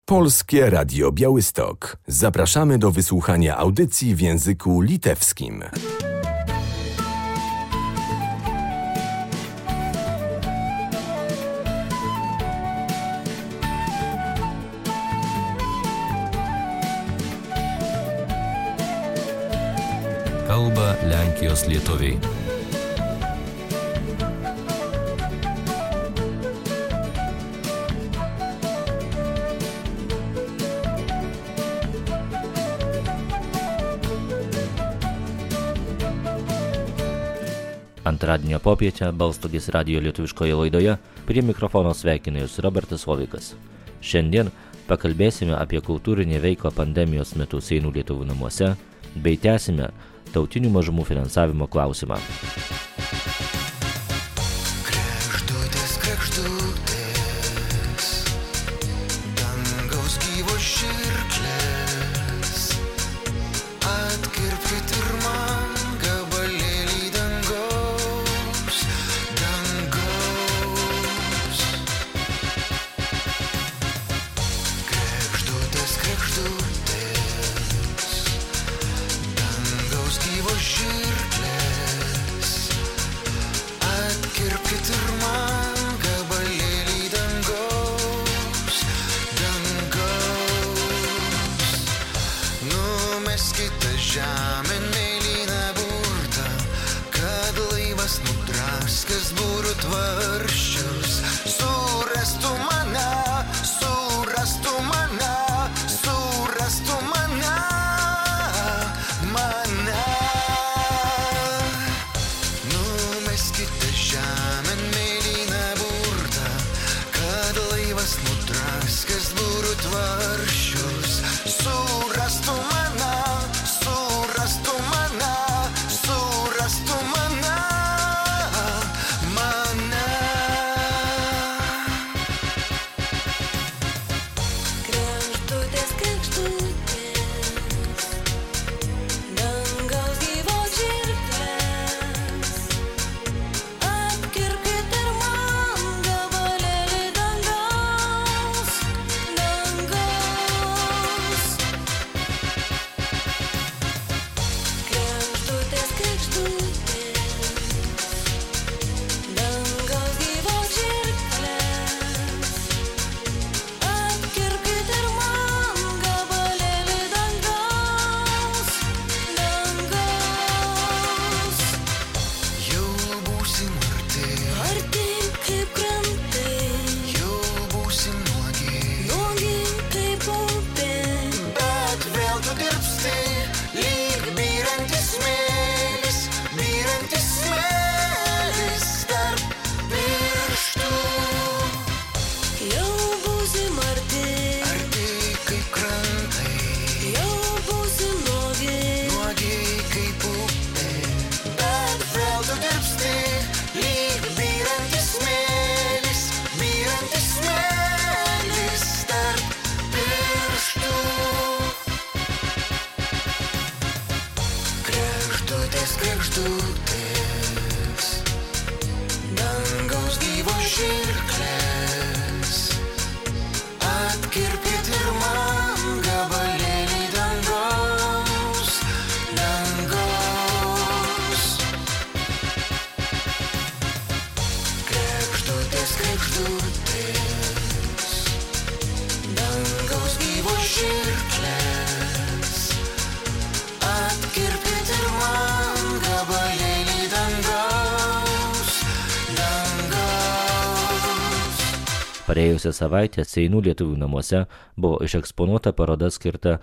Polskie Radio Białystok. Zapraszamy do wysłuchania audycji w języku litewskim. Kalba Lenkijos lietuviai. Antradienio popietę Balstogės radijo lietuviškoje laidoje prie mikrofono sveikina Jūs Robertas Vovikas. Šiandien pakalbėsime apie kultūrinę veiklą pandemijos metu Seinų lietuvių namuose bei tęsime tautinių mažumų finansavimo klausimą. Praėjusią savaitę Seinų lietuvių namuose buvo išeksponuota paroda skirta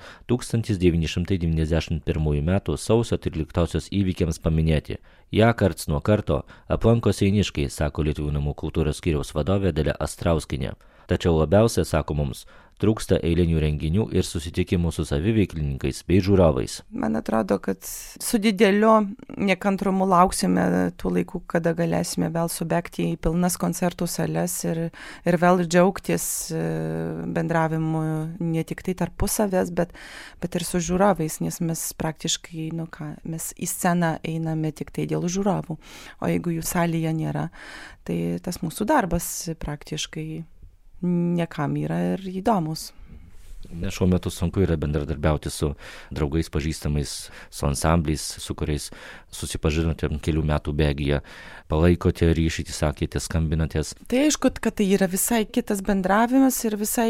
1991 m. sausio 13 įvykiams paminėti. Ja karts nuo karto aplanko seiniškai, sako Lietuvių namų kultūros skyriaus vadovė Dalia Astrauskinė. Tačiau labiausia, sako mums, trūksta eilinių renginių ir susitikimų su saviveiklininkais bei žiūrovais. Man atrodo, kad su dideliu nekantrumu lauksime tų laikų, kada galėsime vėl subėgti į pilnas koncertų sales ir vėl džiaugtis bendravimu ne tik tai tarpusavės, bet ir su žiūrovais, nes mes praktiškai, mes į sceną einame tik tai dėl žiūrovų, o jeigu jų salėje nėra, tai tas mūsų darbas praktiškai niekam yra ir įdomus. Šiuo metu sunku yra bendradarbiauti su draugais, pažįstamais, su ansambliais, su kuriais susipažinote kelių metų bėgyje, palaikote ryšį, sakėte, skambinatės. Tai aišku, kad tai yra visai kitas bendravimas ir visai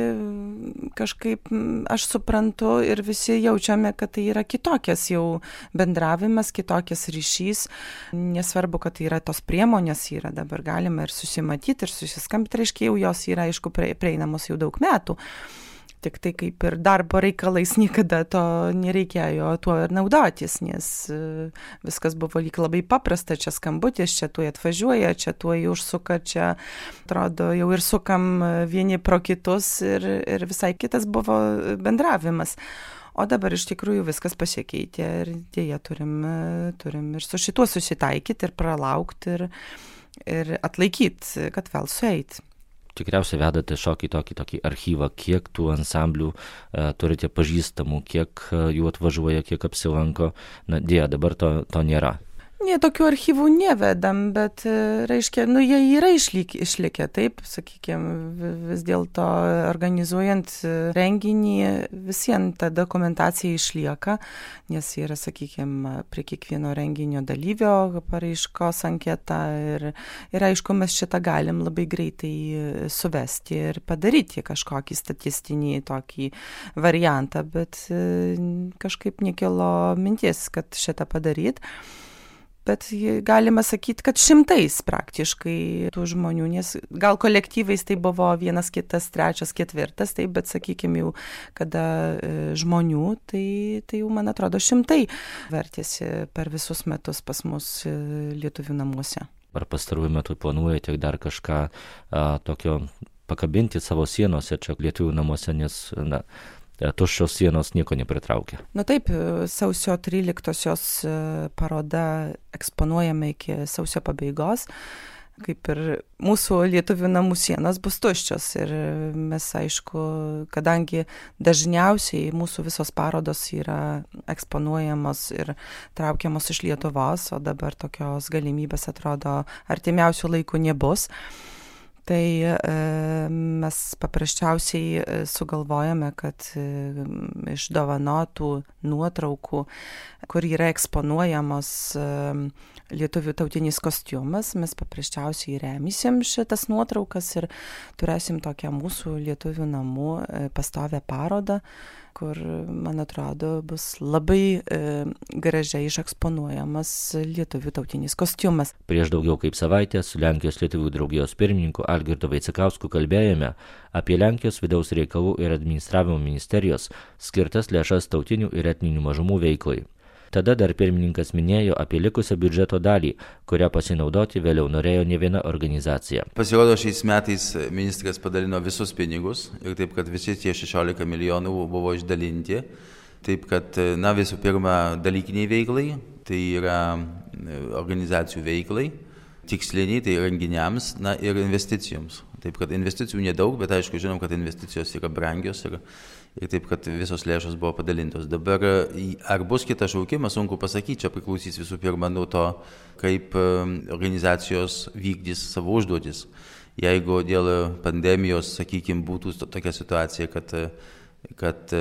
kažkaip aš suprantu ir visi jaučiame, kad tai yra kitokias jau bendravimas, kitokias ryšys. Nesvarbu, kad tai yra tos priemonės, yra dabar galima ir susimatyti, ir susiskambinti, reiškia jau jos yra, aišku, prieinamos jau daug metų. Tik tai kaip ir darbo reikalais niekada to nereikėjo tuo ir naudotis, nes viskas buvo lyg labai paprasta, čia skambutis, čia tuoj atvažiuoja, čia tuoj užsuka, čia atrodo jau ir sukam vieni pro kitus ir visai kitas buvo bendravimas. O dabar iš tikrųjų viskas pasikeitė ir dėja turim ir su šituo susitaikyti ir pralaukti ir atlaikyti, kad vėl sueiti. Tikriausiai vedate tokį archyvą, kiek tų ansamblių turite pažįstamų, kiek jų atvažiuoja, kiek apsilanko. Na, dėja, dabar to nėra. Ne, tokių archyvų nevedam, bet, reiškia, jie yra išlikę, taip, sakykime, vis dėlto organizuojant renginį, visiems ta dokumentacija išlieka, nes yra, sakykime, prie kiekvieno renginio dalyvio paraiškos anketa ir aišku, mes šitą galim labai greitai suvesti ir padaryti kažkokį statistinį tokį variantą, bet kažkaip nekilo minties, kad šitą padaryti. Bet galima sakyti, kad šimtais praktiškai tų žmonių, nes gal kolektyvais tai buvo vienas, kitas, trečias, ketvirtas, taip, bet sakykime jau, kada žmonių, tai jau, man atrodo, šimtai vertėsi per visus metus pas mus lietuvių namuose. Ar pastaruoju metu planuojate dar kažką tokio pakabinti savo sienose čia lietuvių namuose, nes, tuščios sienos nieko nepritraukia. Na taip, sausio 13-osios paroda eksponuojama iki sausio pabaigos, kaip ir mūsų lietuvių namų sienos bus tuščios ir mes, aišku, kadangi dažniausiai mūsų visos parodos yra eksponuojamos ir traukiamos iš Lietuvos, o dabar tokios galimybės atrodo artimiausių laikų nebus. Tai mes paprasčiausiai sugalvojame, kad iš dovanotų nuotraukų, kur yra eksponuojamos lietuvių tautinis kostiumas, mes paprasčiausiai remysim šitas nuotraukas ir turėsim tokią mūsų lietuvių namų pastovią parodą, kur, man atrodo, bus labai gražiai išeksponuojamas lietuvių tautinis kostiumas. Prieš daugiau kaip savaitę su Lenkijos lietuvių draugijos pirmininku Algirdu Vaicekausku kalbėjome apie Lenkijos vidaus reikalų ir administravimo ministerijos skirtas lėšas tautinių ir etninių mažumų veiklai. Tada dar pirmininkas minėjo apie likusią biudžeto dalį, kurią pasinaudoti vėliau norėjo ne viena organizacija. Pasirodo, šiais metais ministras padalino visus pinigus ir taip, kad visi tie 16 milijonų buvo išdalinti. Taip, kad, visų pirma, dalykiniai veiklai, tai yra organizacijų veiklai, tiksliniai, tai renginiams, ir investicijoms. Taip, kad investicijų nedaug, bet aišku, žinom, kad investicijos yra brangios ir taip, kad visos lėšos buvo padalintos. Dabar, ar bus kitas šaukimas, sunku pasakyti, čia priklausys visų pirma nuo to, kaip organizacijos vykdys savo užduotis. Jeigu dėl pandemijos, sakykime, būtų tokia situacija, kad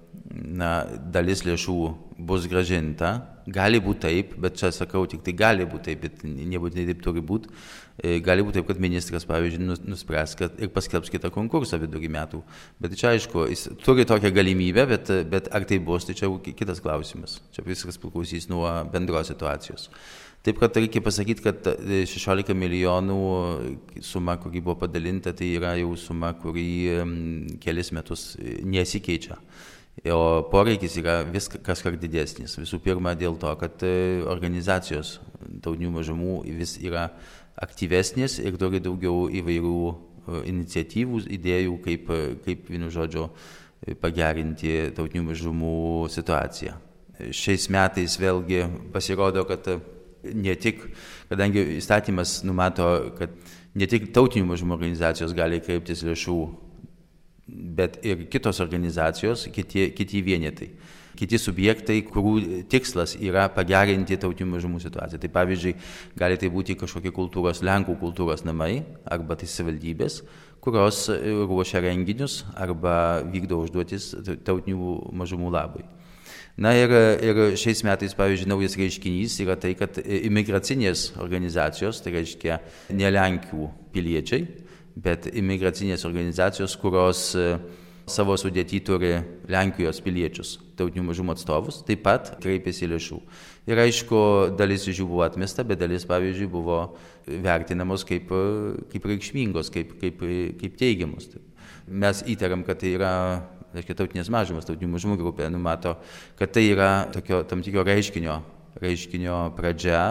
dalis lėšų bus gražinta, gali būti taip, bet čia sakau, tik tai gali būti taip, bet nebūtinai taip turi būti. Gali būti taip, kad ministras, pavyzdžiui, nuspręs ir paskelbs kitą konkursą vidurį metų. Bet čia, aišku, jis turi tokią galimybę, bet ar tai bus, tai čia kitas klausimas. Čia viskas priklausys nuo bendros situacijos. Taip, kad reikia pasakyti, kad 16 milijonų suma, kuri buvo padalinta, tai yra jau suma, kuri kelis metus nesikeičia. O poreikis yra vis kažkiek didesnis. Visų pirma, dėl to, kad organizacijos tautinių mažumų vis yra aktyvesnės ir turi daugiau įvairių iniciatyvų, idėjų, kaip vienu žodžiu pagerinti tautinių mažumų situaciją. Šiais metais vėlgi pasirodo, kad ne tik, kadangi įstatymas numato, kad ne tik tautinių mažumų organizacijos gali kreiptis lėšų bet ir kitos organizacijos, kiti vienetai. Kiti subjektai, kurių tikslas yra pagerinti tautinių mažumų situaciją. Tai pavyzdžiui, gali tai būti kažkokie Lenkų kultūros namai arba tai savivaldybės, kurios ruošia renginius arba vykdo užduotis tautinių mažumų labui. Na ir šiais metais, pavyzdžiui, naujas reiškinys yra tai, kad imigracinės organizacijos, tai reiškia ne Lenkų piliečiai, bet imigracinės organizacijos, kurios savo sudėtį turi Lenkijos piliečius, tautinių mažumų atstovus, taip pat kreipėsi lėšų. Ir aišku, dalis iš jų buvo atmesta, bet dalis, pavyzdžiui, buvo vertinamos kaip reikšmingos, kaip teigiamos. Mes įtariam, kad tai yra tautinės mažumas, tautinių mažumų grupė, numato, kad tai yra tam tikro reiškinio pradžia,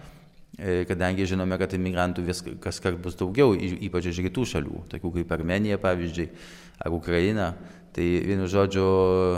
kadangi žinome, kad imigrantų vis kaskart bus daugiau, ypač iš rytų šalių, tokių kaip Armenija, pavyzdžiui, ar Ukraina. Tai vienu žodžiu,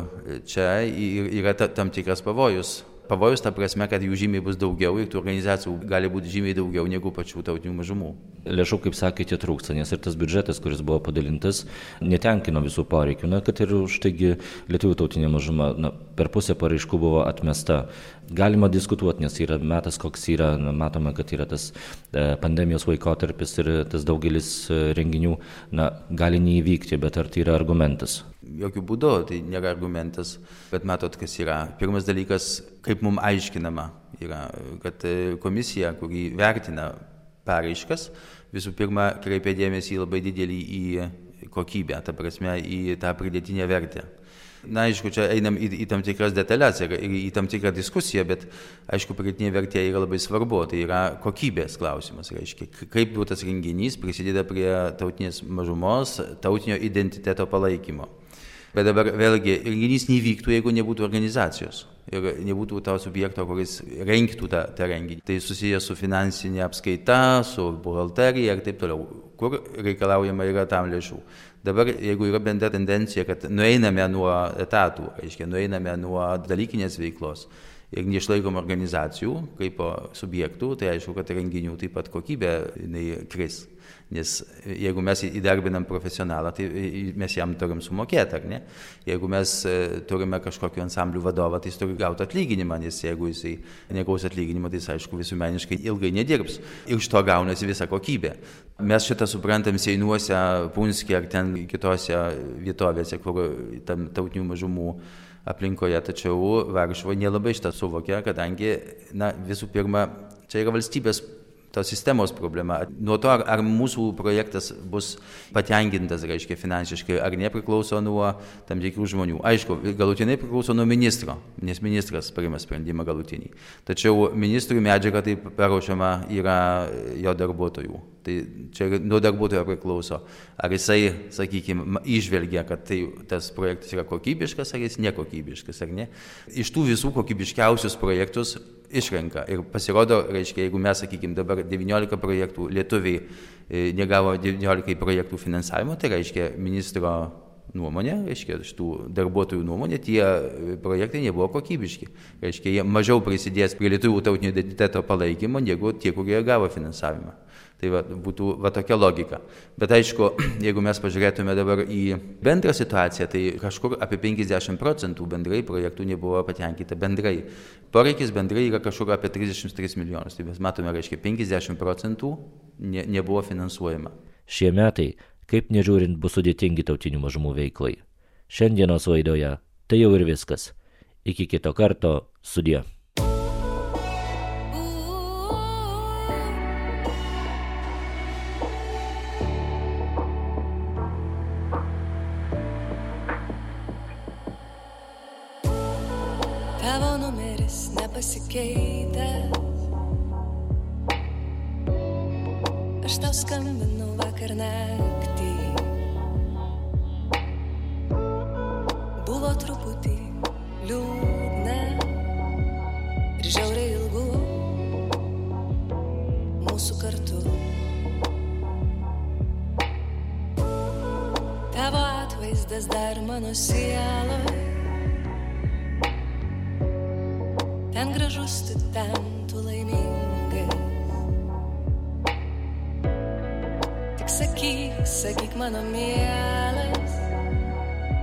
čia yra tam tikras pavojus. Pavojus ta prasme, kad jų žymiai bus daugiau ir tų organizacijų gali būti žymiai daugiau negu pačių tautinių mažumų. Lėšų, kaip sakėte, trūksta, nes ir tas biudžetas, kuris buvo padalintas, netenkino visų poreikių. Na, kad ir už taigi lietuvių tautinė mažuma, per pusę paraiškų buvo atmesta. Galima diskutuoti, nes yra metas, koks yra, matome, kad yra tas pandemijos laikotarpis ir tas daugelis renginių, gali neįvykti, bet ar tai yra argumentas? Jokių būdų, tai nėra argumentas, bet matot, kas yra. Pirmas dalykas, kaip mums aiškinama, yra, kad komisija, kuri vertina paraiškas, visų pirma, kreipia dėmesį labai didelį į kokybę, ta prasme, į tą pridėtinę vertę. Na, aišku, čia einam į tam tikras detalės ir į tam tikrą diskusiją, bet, aišku, pridėtinė vertė yra labai svarbu, tai yra kokybės klausimas, reiškia, kaip tas renginys prisideda prie tautinės mažumos, tautinio identiteto palaikymo. Bet dabar vėlgi renginys nevyktų, jeigu nebūtų organizacijos ir nebūtų to subjekto, kuris rengtų tą renginį. Tai susijęs su finansinė apskaita, su buhalterija ir taip toliau, kur reikalaujama yra tam lėšų. Dabar, jeigu yra bendra tendencija, kad nueiname nuo etatų, reiškia, nueiname nuo dalykinės veiklos ir neišlaikom organizacijų kaip subjektų, tai aišku, kad renginių taip pat kokybė kris. Nes jeigu mes įdarbinam profesionalą, tai mes jam turim sumokėti, ar ne? Jeigu mes turime kažkokį ansamblių vadovą, tai jis turi gauti atlyginimą, nes jeigu jisai negaus atlyginimą, tai jis, aišku, visuomeniškai ilgai nedirbs. Ir iš to gaunasi visa kokybė. Mes šitą suprantam Seinuose, Punske ar ten kitose vietovėse, kur tam tautinių mažumų aplinkoje, tačiau Varšuvoje nelabai šitą suvokia, kadangi, visų pirma, čia yra valstybės tos sistemos problema. Nuo to, ar mūsų projektas bus patenkintas, reiškia, finansiškai, ar nepriklauso nuo tam tikrų žmonių. Aišku, galutinai priklauso nuo ministro, nes ministras priima sprendimą galutinį. Tačiau ministrui medžiaga taip paruošiama yra jo darbuotojų. Tai čia nuo darbuotojo priklauso. Ar jisai, sakykime, išvelgia, kad tas projektas yra kokybiškas, ar jis nekokybiškas, ar ne. Iš tų visų kokybiškiausius projektus išrenka. Ir pasirodo, reiškia, jeigu mes, sakykime, dabar 19 projektų lietuviai negavo 19 projektų finansavimo, tai reiškia ministro nuomonė, reiškia, šitų darbuotojų nuomonė, tie projektai nebuvo kokybiški. Reiškia, jie mažiau prisidės prie lietuvių tautinio identiteto palaikymo, negu tie, kurie gavo finansavimą. Tai būtų tokia logika. Bet aišku, jeigu mes pažiūrėtume dabar į bendrą situaciją, tai kažkur apie 50% bendrai projektų nebuvo patenkinta bendrai. Poreikis bendrai yra kažkur apie 33 milijonus. Tai mes matome, reiškia, 50% nebuvo finansuojama. Šie metai, kaip nežiūrint, bus sudėtingi tautinių mažumų veiklai. Šiandienos laidoje tai jau ir viskas. Iki kito karto, sudie. Tavo numeris nepasikeitęs. Aš tau skambinu vakar naktį. Buvo truputį liūdna ir žiauriai ilgu mūsų kartu. Tavo atvaizdas dar mano sieloj. Ten gražus tu, ten tu laimingai. Tik sakyk, mano mielas,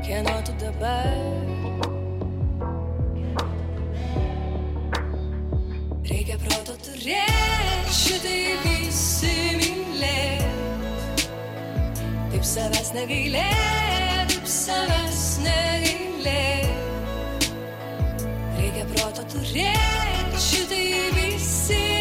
kieno tu dabar. Reikia proto turėt, šitaip įsimylėt. Taip savęs negailėt, taip savęs negailėt. Reikia proto turėt, šitaip įsimylėt.